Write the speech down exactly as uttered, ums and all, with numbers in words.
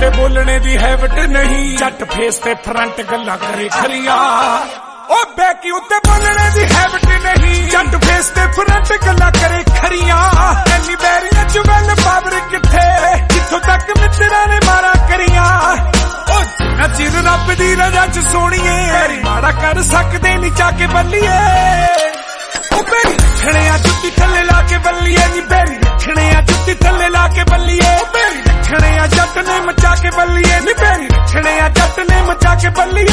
उत्ते बोलने दी हैबिट नहीं, जट फेस ते फ्रंट गल्लां करे खरियां। ओ बैकी उत्ते बोलने दी हैबिट नहीं, जट फेस ते फ्रंट गल्लां करे खरियां। एनी बैरियां च वेल पावर किथे, जिथों तक मित्तरां ने मारा करियां। ओ जिन्ना चिर रब दी रजा च सोणीए, माड़ा कर सकदे नी जाके बल्लीए। ओ मेरी रखणे आ जुत्ती थल्ले ला के